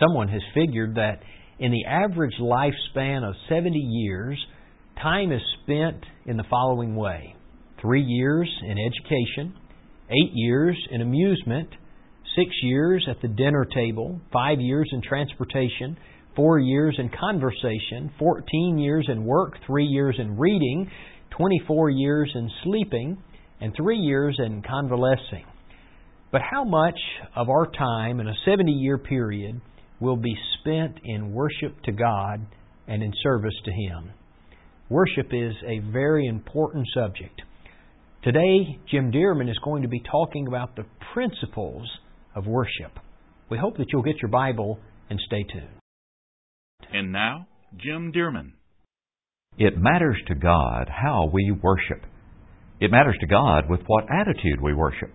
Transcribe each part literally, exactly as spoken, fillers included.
Someone has figured that in the average lifespan of seventy years, time is spent in the following way. Three years in education, eight years in amusement, six years at the dinner table, five years in transportation, four years in conversation, fourteen years in work, three years in reading, twenty-four years in sleeping, and three years in convalescing. But how much of our time in a seventy-year period will be spent in worship to God and in service to Him? Worship is a very important subject. Today, Jim Dearman is going to be talking about the principles of worship. We hope that you'll get your Bible and stay tuned. And now, Jim Dearman. It matters to God how we worship. It matters to God with what attitude we worship.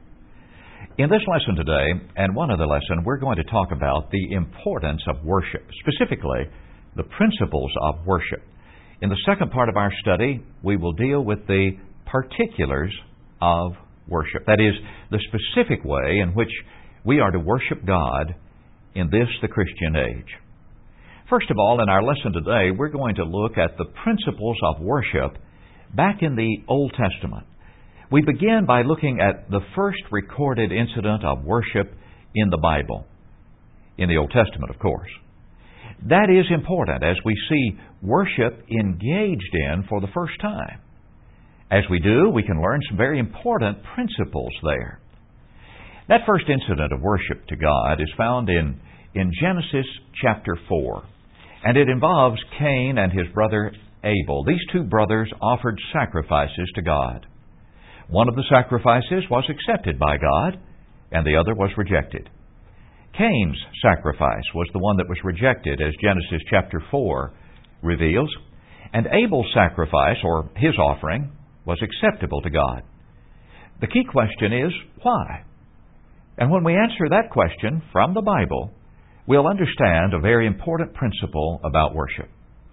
In this lesson today, and one other lesson, we're going to talk about the importance of worship, specifically the principles of worship. In the second part of our study, we will deal with the particulars of worship. That is, the specific way in which we are to worship God in this, the Christian age. First of all, in our lesson today, we're going to look at the principles of worship back in the Old Testament. We begin by looking at the first recorded incident of worship in the Bible, in the Old Testament, of course. That is important as we see worship engaged in for the first time. As we do, we can learn some very important principles there. That first incident of worship to God is found in, in Genesis chapter four, and it involves Cain and his brother Abel. These two brothers offered sacrifices to God. One of the sacrifices was accepted by God, and the other was rejected. Cain's sacrifice was the one that was rejected, as Genesis chapter four reveals, and Abel's sacrifice, or his offering, was acceptable to God. The key question is, why? And when we answer that question from the Bible, we'll understand a very important principle about worship.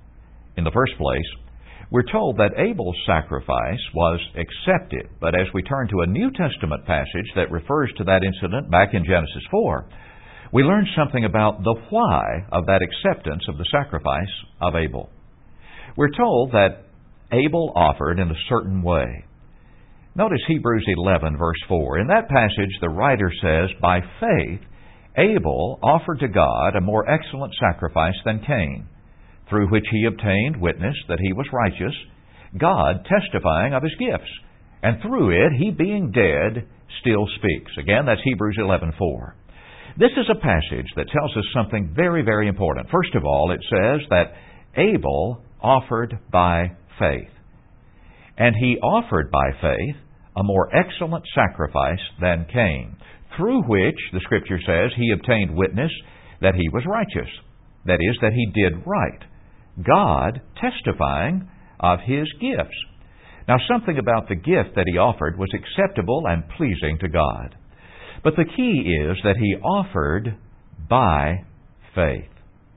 In the first place, we're told that Abel's sacrifice was accepted, but as we turn to a New Testament passage that refers to that incident back in Genesis four, we learn something about the why of that acceptance of the sacrifice of Abel. We're told that Abel offered in a certain way. Notice Hebrews eleven, verse four. In that passage, the writer says, "By faith, Abel offered to God a more excellent sacrifice than Cain, through which he obtained witness that he was righteous, God testifying of his gifts. And through it, he being dead, still speaks." Again, that's Hebrews eleven four. This is a passage that tells us something very, very important. First of all, it says that Abel offered by faith. And he offered by faith a more excellent sacrifice than Cain, through which, the Scripture says, he obtained witness that he was righteous. That is, that he did right. God testifying of his gifts. Now, something about the gift that he offered was acceptable and pleasing to God. But the key is that he offered by faith.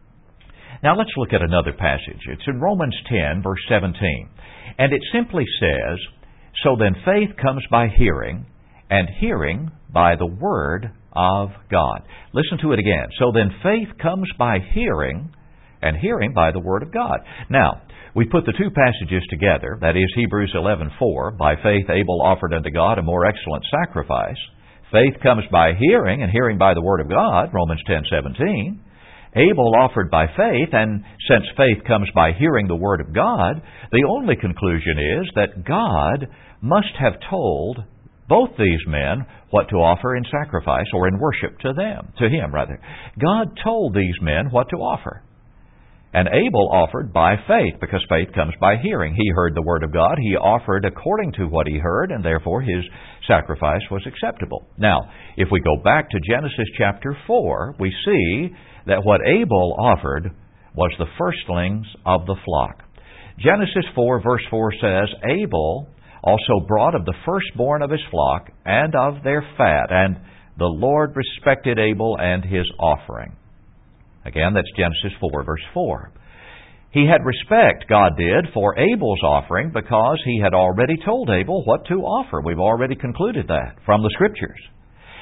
Now, let's look at another passage. It's in Romans ten, verse seventeen. And it simply says, "So then faith comes by hearing, and hearing by the Word of God." Listen to it again. "So then faith comes by hearing, and hearing by the Word of God." Now, we put the two passages together. That is Hebrews eleven four. "By faith Abel offered unto God a more excellent sacrifice." Faith comes by hearing, and hearing by the Word of God. Romans ten seventeen. Abel offered by faith, and since faith comes by hearing the Word of God, the only conclusion is that God must have told both these men what to offer in sacrifice, or in worship to them, to Him rather. God told these men what to offer. And Abel offered by faith, because faith comes by hearing. He heard the Word of God. He offered according to what he heard, and therefore his sacrifice was acceptable. Now, if we go back to Genesis chapter four, we see that what Abel offered was the firstlings of the flock. Genesis four, verse four says, "Abel also brought of the firstborn of his flock, and of their fat, and the Lord respected Abel and his offering." Again, that's Genesis four, verse four. He had respect, God did, for Abel's offering because he had already told Abel what to offer. We've already concluded that from the Scriptures.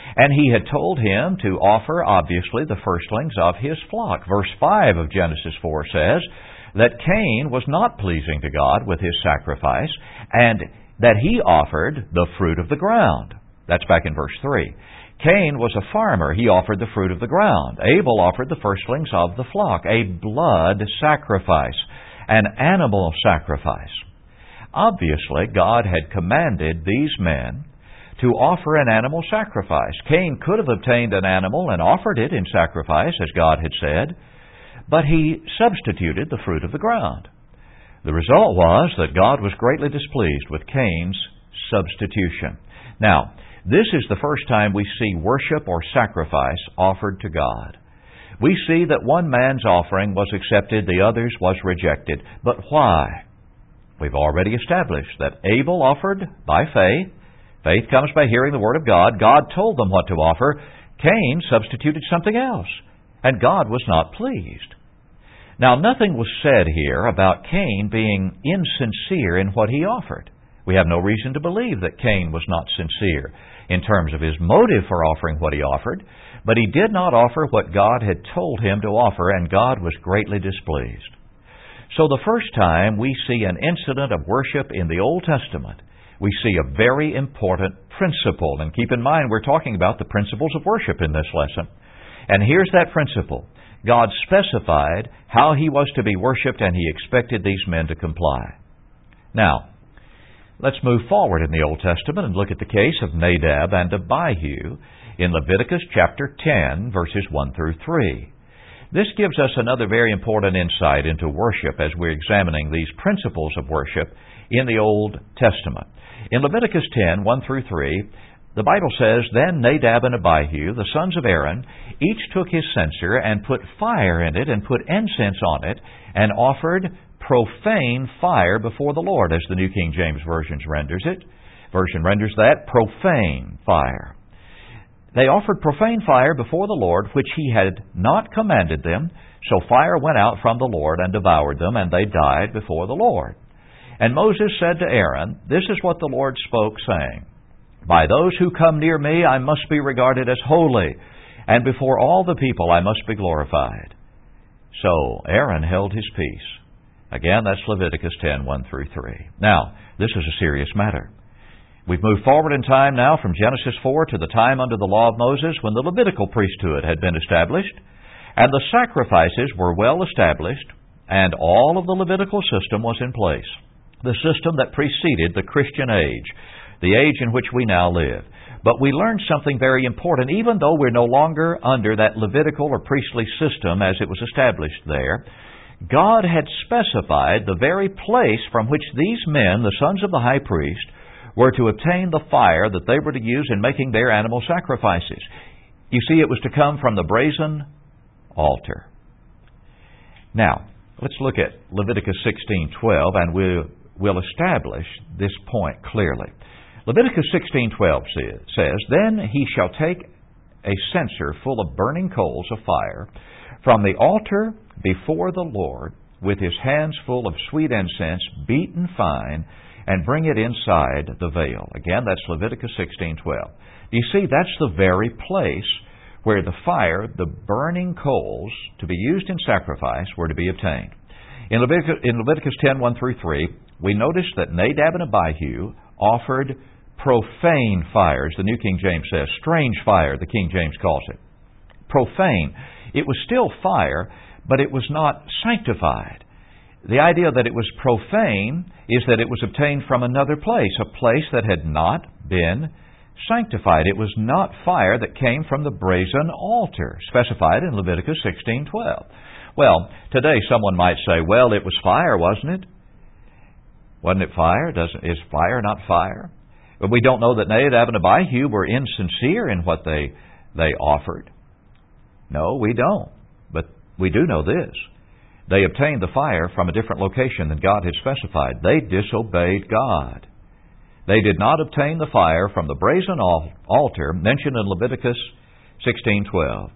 And he had told him to offer, obviously, the firstlings of his flock. Verse five of Genesis four says that Cain was not pleasing to God with his sacrifice, and that he offered the fruit of the ground. That's back in verse three. Cain was a farmer. He offered the fruit of the ground. Abel offered the firstlings of the flock, a blood sacrifice, an animal sacrifice. Obviously, God had commanded these men to offer an animal sacrifice. Cain could have obtained an animal and offered it in sacrifice, as God had said, but he substituted the fruit of the ground. The result was that God was greatly displeased with Cain's substitution. Now, this is the first time we see worship or sacrifice offered to God. We see that one man's offering was accepted, the other's was rejected. But why? We've already established that Abel offered by faith. Faith comes by hearing the Word of God. God told them what to offer. Cain substituted something else, and God was not pleased. Now, nothing was said here about Cain being insincere in what he offered. We have no reason to believe that Cain was not sincere in terms of his motive for offering what he offered, but he did not offer what God had told him to offer, and God was greatly displeased. So the first time we see an incident of worship in the Old Testament, we see a very important principle. And keep in mind, we're talking about the principles of worship in this lesson. And here's that principle. God specified how he was to be worshiped, and he expected these men to comply. Now, let's move forward in the Old Testament and look at the case of Nadab and Abihu in Leviticus chapter ten, verses one through three. This gives us another very important insight into worship as we're examining these principles of worship in the Old Testament. In Leviticus ten, one through three, the Bible says, Then Nadab and Abihu, the sons of Aaron, each took his censer and put fire in it and put incense on it and offered profane fire before the Lord, as the New King James Version renders it. Version renders that profane fire. They offered profane fire before the Lord, which he had not commanded them. So fire went out from the Lord and devoured them, and they died before the Lord. And Moses said to Aaron, This is what the Lord spoke, saying, By those who come near me I must be regarded as holy, and before all the people I must be glorified. So Aaron held his peace. Again, that's Leviticus ten, one through three. Now, this is a serious matter. We've moved forward in time now from Genesis four to the time under the law of Moses when the Levitical priesthood had been established, and the sacrifices were well established, and all of the Levitical system was in place. The system that preceded the Christian age, the age in which we now live. But we learned something very important, even though we're no longer under that Levitical or priestly system as it was established there. God had specified the very place from which these men, the sons of the high priest, were to obtain the fire that they were to use in making their animal sacrifices. You see, it was to come from the brazen altar. Now, let's look at Leviticus sixteen twelve, and we'll, we'll establish this point clearly. Leviticus sixteen twelve says, Then he shall take a censer full of burning coals of fire from the altar before the Lord with his hands full of sweet incense, beaten fine, and bring it inside the veil. Again, that's Leviticus sixteen twelve. You see, that's the very place where the fire, the burning coals, to be used in sacrifice, were to be obtained. In Leviticus, in Leviticus ten, one through three, we notice that Nadab and Abihu offered profane fires. The New King James says strange fire, the King James calls it. Profane. It was still fire, but it was not sanctified. The idea that it was profane is that it was obtained from another place, a place that had not been sanctified. It was not fire that came from the brazen altar, specified in Leviticus sixteen twelve. Well, today someone might say, well, it was fire, wasn't it? Wasn't it fire? Doesn't, is fire not fire? But we don't know that Nadab and Abihu were insincere in what they, they offered. No, we don't. But we do know this. They obtained the fire from a different location than God had specified. They disobeyed God. They did not obtain the fire from the brazen altar mentioned in Leviticus sixteen twelve.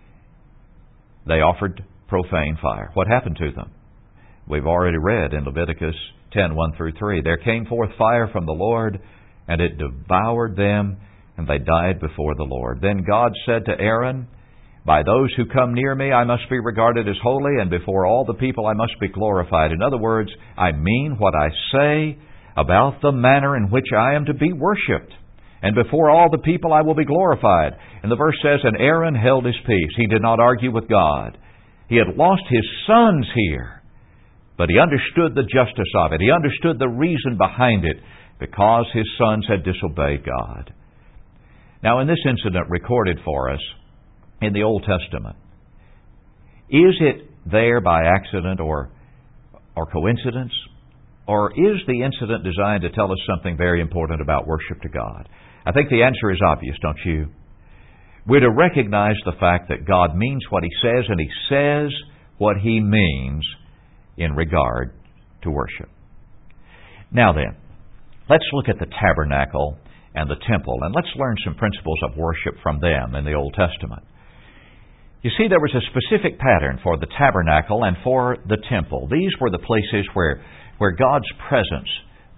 They offered profane fire. What happened to them? We've already read in Leviticus ten, one through three. There came forth fire from the Lord, and it devoured them, and they died before the Lord. Then God said to Aaron, by those who come near me I must be regarded as holy, and before all the people I must be glorified. In other words, I mean what I say about the manner in which I am to be worshipped. And before all the people I will be glorified. And the verse says, and Aaron held his peace. He did not argue with God. He had lost his sons here, but he understood the justice of it. He understood the reason behind it, because his sons had disobeyed God. Now, in this incident recorded for us in the Old Testament, is it there by accident or, or coincidence? Or is the incident designed to tell us something very important about worship to God? I think the answer is obvious, don't you? We're to recognize the fact that God means what He says, and He says what He means in regard to worship. Now then, let's look at the tabernacle and the temple, and let's learn some principles of worship from them in the Old Testament. You see, there was a specific pattern for the tabernacle and for the temple. These were the places where, where God's presence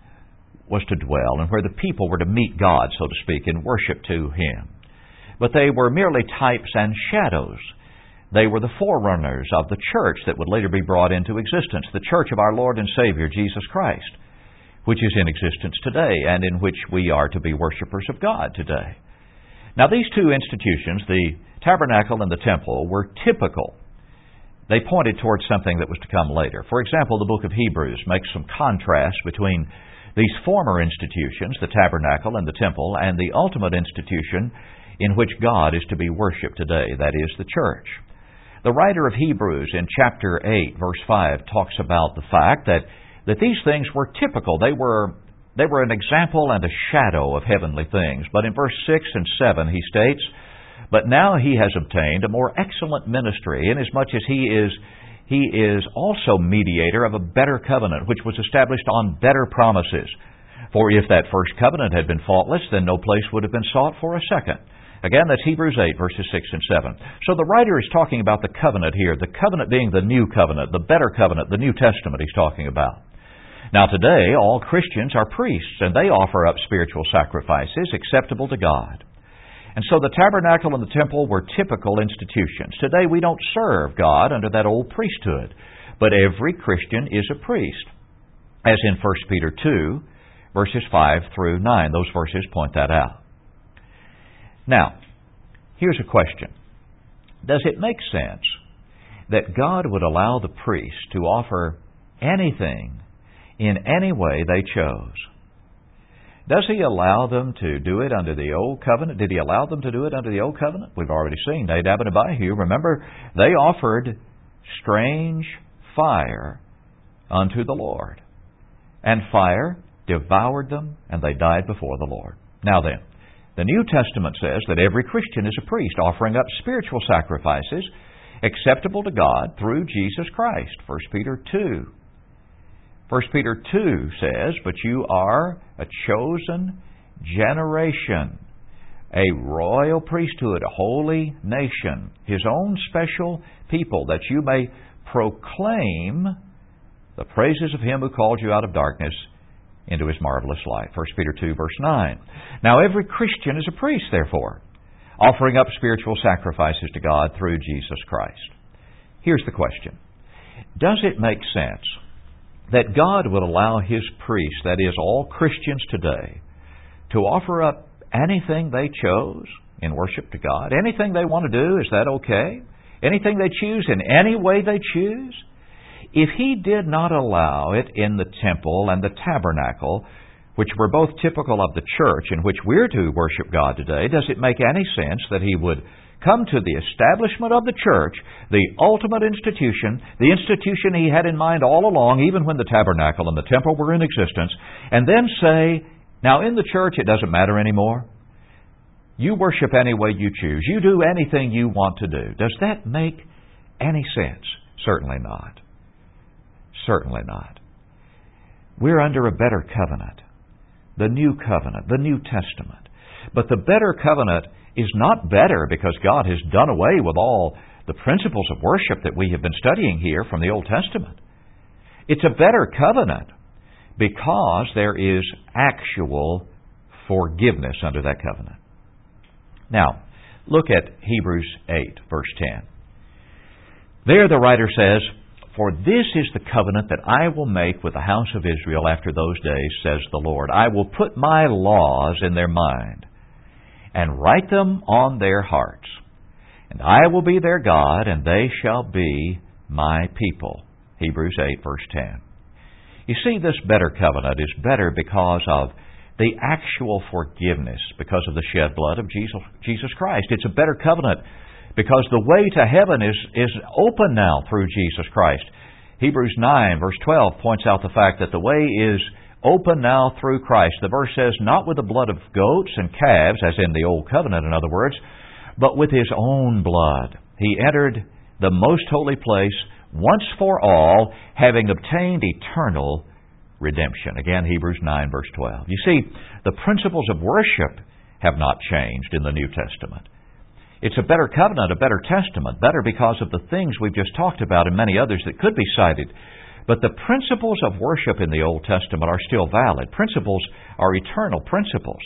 was to dwell and where the people were to meet God, so to speak, in worship to Him. But they were merely types and shadows. They were the forerunners of the church that would later be brought into existence, the church of our Lord and Savior, Jesus Christ, which is in existence today and in which we are to be worshipers of God today. Now, these two institutions, the tabernacle and the temple, were typical. They pointed towards something that was to come later. For example, the book of Hebrews makes some contrast between these former institutions, the tabernacle and the temple, and the ultimate institution in which God is to be worshipped today, that is, the church. The writer of Hebrews in chapter eight, verse five, talks about the fact that, that these things were typical. They were, they were an example and a shadow of heavenly things. But in verse six and seven he states, but now he has obtained a more excellent ministry, inasmuch as he is He is also mediator of a better covenant, which was established on better promises. For if that first covenant had been faultless, then no place would have been sought for a second. Again, that's Hebrews eight, verses six and seven. So the writer is talking about the covenant here, the covenant being the new covenant, the better covenant, the New Testament he's talking about. Now today, all Christians are priests, and they offer up spiritual sacrifices acceptable to God. And so the tabernacle and the temple were typical institutions. Today we don't serve God under that old priesthood, but every Christian is a priest. As in First Peter two, verses five through nine. Those verses point that out. Now, here's a question. Does it make sense that God would allow the priests to offer anything in any way they chose? Does He allow them to do it under the Old Covenant? Did He allow them to do it under the Old Covenant? We've already seen Nadab and Abihu. Remember, they offered strange fire unto the Lord. And fire devoured them, and they died before the Lord. Now then, the New Testament says that every Christian is a priest, offering up spiritual sacrifices acceptable to God through Jesus Christ. First Peter two. First Peter two says, but you are a chosen generation, a royal priesthood, a holy nation, His own special people, that you may proclaim the praises of Him who called you out of darkness into His marvelous light. First Peter two, verse nine. Now every Christian is a priest, therefore, offering up spiritual sacrifices to God through Jesus Christ. Here's the question. Does it make sense that God would allow His priests, that is, all Christians today, to offer up anything they chose in worship to God? Anything they want to do, is that okay? Anything they choose in any way they choose? If He did not allow it in the temple and the tabernacle, which were both typical of the church in which we're to worship God today, does it make any sense that He would come to the establishment of the church, the ultimate institution, the institution He had in mind all along, even when the tabernacle and the temple were in existence, and then say, now in the church it doesn't matter anymore. You worship any way you choose. You do anything you want to do. Does that make any sense? Certainly not. Certainly not. We're under a better covenant. The new covenant, the New Testament. But the better covenant is not better because God has done away with all the principles of worship that we have been studying here from the Old Testament. It's a better covenant because there is actual forgiveness under that covenant. Now, look at Hebrews eight, verse ten. There the writer says, "For this is the covenant that I will make with the house of Israel after those days, says the Lord. I will put my laws in their mind, and write them on their hearts. And I will be their God, and they shall be my people." Hebrews eight, verse ten. You see, this better covenant is better because of the actual forgiveness, because of the shed blood of Jesus, Jesus Christ. It's a better covenant because the way to heaven is, is open now through Jesus Christ. Hebrews nine, verse twelve points out the fact that the way is open now through Christ. The verse says, not with the blood of goats and calves, as in the old covenant, in other words, but with His own blood. He entered the most holy place once for all, having obtained eternal redemption. Again, Hebrews nine, verse twelve. You see, the principles of worship have not changed in the New Testament. It's a better covenant, a better testament, better because of the things we've just talked about and many others that could be cited. But the principles of worship in the Old Testament are still valid. Principles are eternal principles.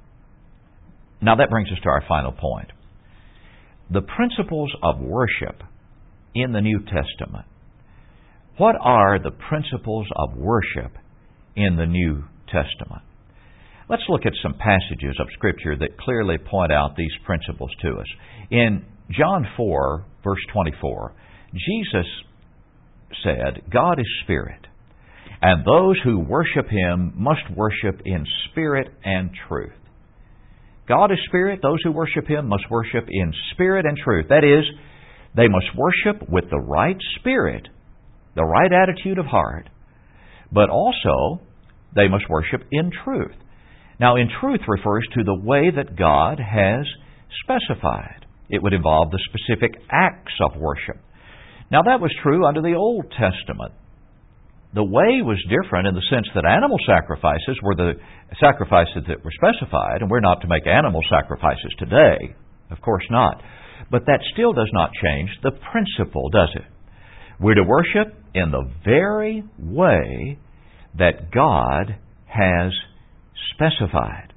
Now that brings us to our final point. The principles of worship in the New Testament. What are the principles of worship in the New Testament? Let's look at some passages of Scripture that clearly point out these principles to us. In John four, verse twenty-four, Jesus said, "God is spirit, and those who worship Him must worship in spirit and truth." God is spirit. Those who worship Him must worship in spirit and truth. That is, they must worship with the right spirit, the right attitude of heart, but also they must worship in truth. Now, in truth refers to the way that God has specified. It would involve the specific acts of worship. Now, that was true under the Old Testament. The way was different in the sense that animal sacrifices were the sacrifices that were specified, and we're not to make animal sacrifices today. Of course not. But that still does not change the principle, does it? We're to worship in the very way that God has specified.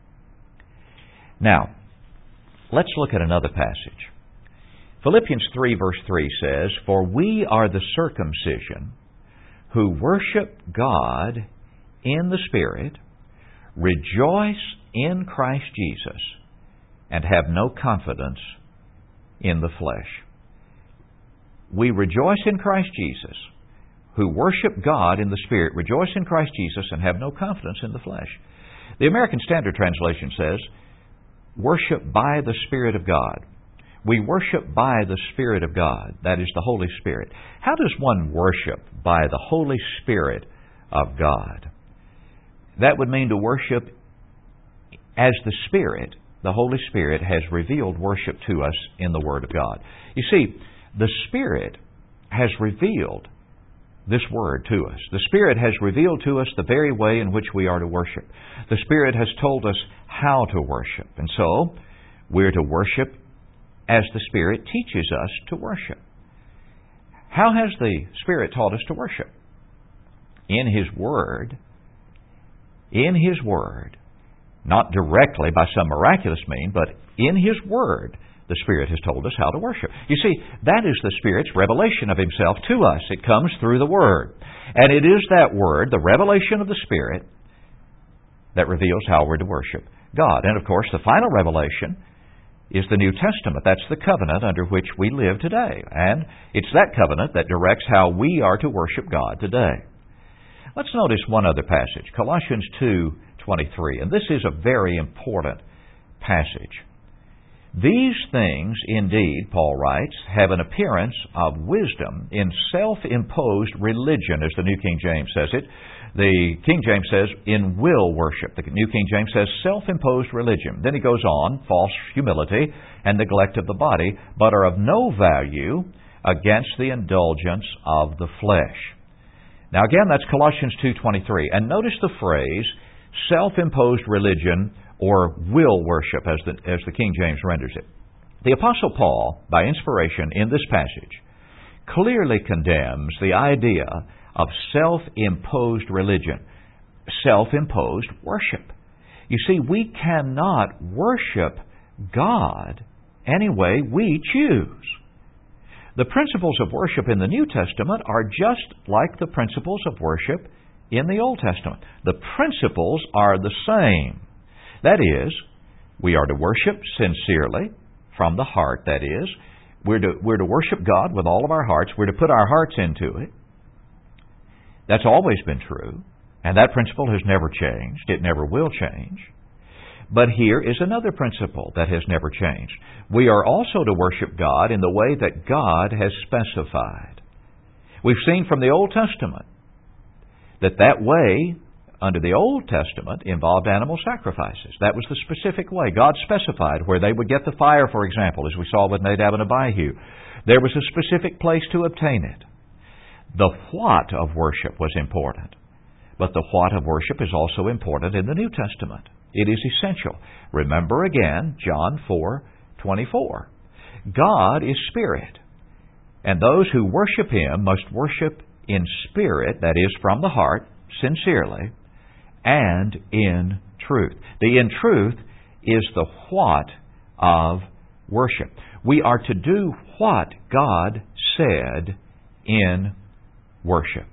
Now, let's look at another passage. Philippians three, verse three says, "For we are the circumcision who worship God in the Spirit, rejoice in Christ Jesus, and have no confidence in the flesh." We rejoice in Christ Jesus, who worship God in the Spirit, rejoice in Christ Jesus, and have no confidence in the flesh. The American Standard Translation says, worship by the Spirit of God. We worship by the Spirit of God. That is the Holy Spirit. How does one worship by the Holy Spirit of God? That would mean to worship as the Spirit, the Holy Spirit, has revealed worship to us in the Word of God. You see, the Spirit has revealed this Word to us. The Spirit has revealed to us the very way in which we are to worship. The Spirit has told us how to worship. And so, we're to worship as the Spirit teaches us to worship. How has the Spirit taught us to worship? In His Word. In His Word. Not directly by some miraculous means, but in His Word, the Spirit has told us how to worship. You see, that is the Spirit's revelation of Himself to us. It comes through the Word. And it is that Word, the revelation of the Spirit, that reveals how we're to worship God. And of course, the final revelation is the New Testament. That's the covenant under which we live today. And it's that covenant that directs how we are to worship God today. Let's notice one other passage, Colossians two twenty-three. And this is a very important passage. "These things, indeed," Paul writes, "have an appearance of wisdom in self-imposed religion," as the New King James says it. The King James says, "in will worship." The New King James says, "self-imposed religion." Then he goes on, "false humility and neglect of the body, but are of no value against the indulgence of the flesh." Now again, that's Colossians two twenty-three. And notice the phrase, self-imposed religion, or will worship, as the, as the King James renders it. The Apostle Paul, by inspiration in this passage, clearly condemns the idea of self-imposed religion, self-imposed worship. You see, we cannot worship God any way we choose. The principles of worship in the New Testament are just like the principles of worship in the Old Testament. The principles are the same. That is, we are to worship sincerely, from the heart, that is. We're to, we're to worship God with all of our hearts. We're to put our hearts into it. That's always been true, and that principle has never changed. It never will change. But here is another principle that has never changed. We are also to worship God in the way that God has specified. We've seen from the Old Testament that that way, under the Old Testament, involved animal sacrifices. That was the specific way. God specified where they would get the fire, for example, as we saw with Nadab and Abihu. There was a specific place to obtain it. The what of worship was important. But the what of worship is also important in the New Testament. It is essential. Remember again, John four twenty-four. God is spirit, and those who worship Him must worship in spirit, that is, from the heart, sincerely, and in truth. The in truth is the what of worship. We are to do what God said in worship.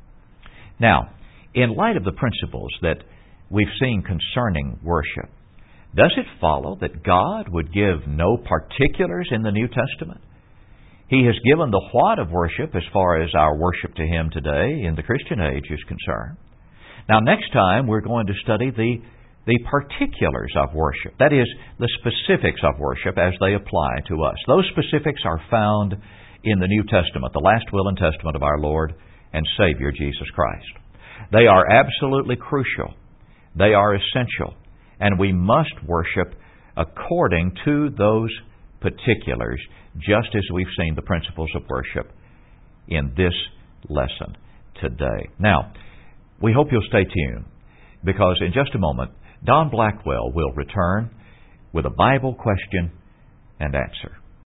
Now, in light of the principles that we've seen concerning worship, does it follow that God would give no particulars in the New Testament? He has given the what of worship as far as our worship to Him today in the Christian age is concerned. Now, next time we're going to study the, the particulars of worship. That is, the specifics of worship as they apply to us. Those specifics are found in the New Testament, the last will and testament of our Lord and Savior Jesus Christ. They are absolutely crucial. They are essential. And we must worship according to those particulars, just as we've seen the principles of worship in this lesson today. Now, we hope you'll stay tuned, because in just a moment, Don Blackwell will return with a Bible question and answer.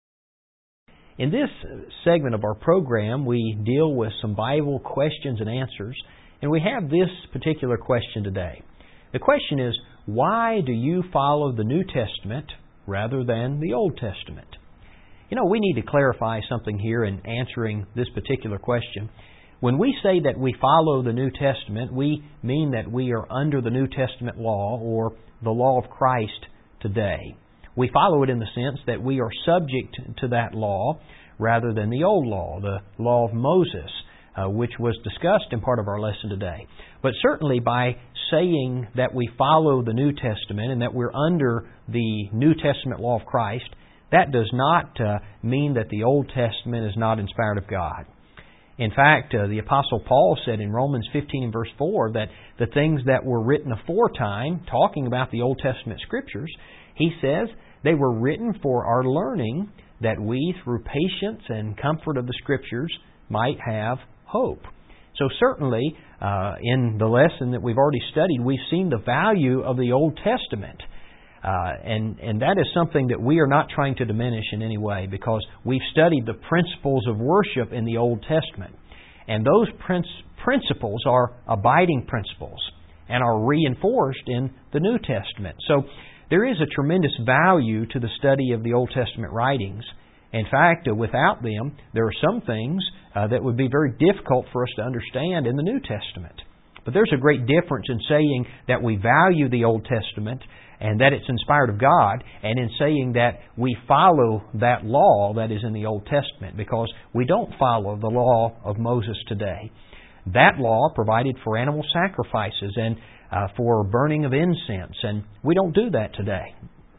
In this segment of our program, we deal with some Bible questions and answers, and we have this particular question today. The question is, why do you follow the New Testament rather than the Old Testament? You know, we need to clarify something here in answering this particular question. When we say that we follow the New Testament, we mean that we are under the New Testament law, or the law of Christ today. We follow it in the sense that we are subject to that law rather than the old law, the law of Moses, uh, which was discussed in part of our lesson today. But certainly by saying that we follow the New Testament and that we're under the New Testament law of Christ, that does not uh, mean that the Old Testament is not inspired of God. In fact, uh, the Apostle Paul said in Romans fifteen and verse four that the things that were written aforetime, talking about the Old Testament Scriptures, he says they were written for our learning, that we, through patience and comfort of the Scriptures, might have hope. So certainly, uh, in the lesson that we've already studied, we've seen the value of the Old Testament. Uh, and, and that is something that we are not trying to diminish in any way, because we've studied the principles of worship in the Old Testament. And those princ- principles are abiding principles and are reinforced in the New Testament. So there is a tremendous value to the study of the Old Testament writings. In fact, uh, without them, there are some things uh, that would be very difficult for us to understand in the New Testament. But there's a great difference in saying that we value the Old Testament and that it's inspired of God, and in saying that we follow that law that is in the Old Testament, because we don't follow the law of Moses today. That law provided for animal sacrifices and uh, for burning of incense, and we don't do that today.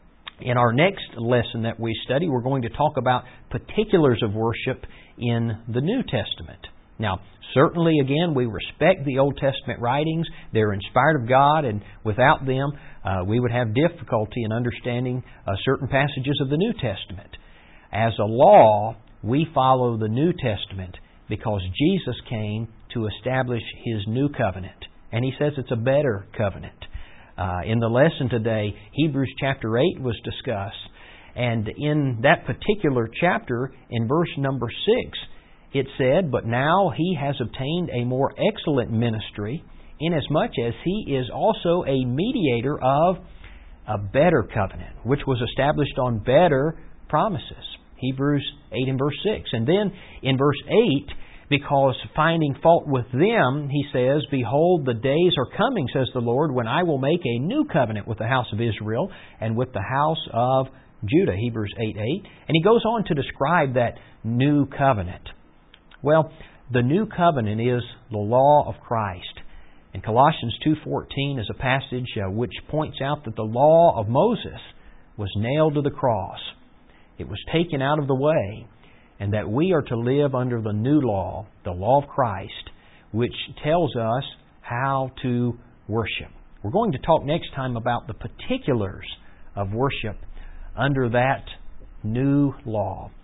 In our next lesson that we study, we're going to talk about particulars of worship in the New Testament. Now, certainly, again, we respect the Old Testament writings. They're inspired of God, and without them, uh, we would have difficulty in understanding uh, certain passages of the New Testament. As a law, we follow the New Testament because Jesus came to establish His new covenant, and He says it's a better covenant. Uh, in the lesson today, Hebrews chapter eight was discussed, and in that particular chapter, in verse number six, it said, "But now He has obtained a more excellent ministry, inasmuch as He is also a mediator of a better covenant, which was established on better promises. Hebrews eight and verse six. And then in verse eight, because finding fault with them, he says, Behold, the days are coming, says the Lord, when I will make a new covenant with the house of Israel and with the house of Judah. Hebrews eight eight. And he goes on to describe that new covenant. Well, the new covenant is the law of Christ. And Colossians two fourteen is a passage uh, which points out that the law of Moses was nailed to the cross. It was taken out of the way, and that we are to live under the new law, the law of Christ, which tells us how to worship. We're going to talk next time about the particulars of worship under that new law.